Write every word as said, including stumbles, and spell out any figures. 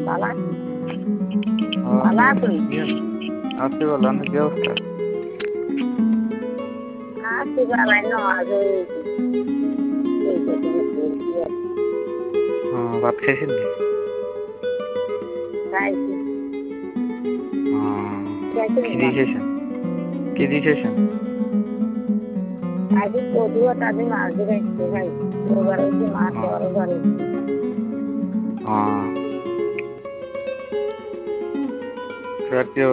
ভালো আছি। ও ভালো আছি। আছি ভালো, আপনি কি অবস্থা? আছি ভালোই নামাজ হয়েছে। এইটা থেকে বলছি আর ও ভাত খাইছেন নি? খাইছি। ও খাইছেন কি দিয়ে ভাত? খাইছেন? কি দিয়ে খাইছেন? খাইছি কদু আর তাদের মাছ দিয়ে খাইছি খাই। ওবার হয়েছে মাছ ও আর ওবার হয়েছে। ও আর কি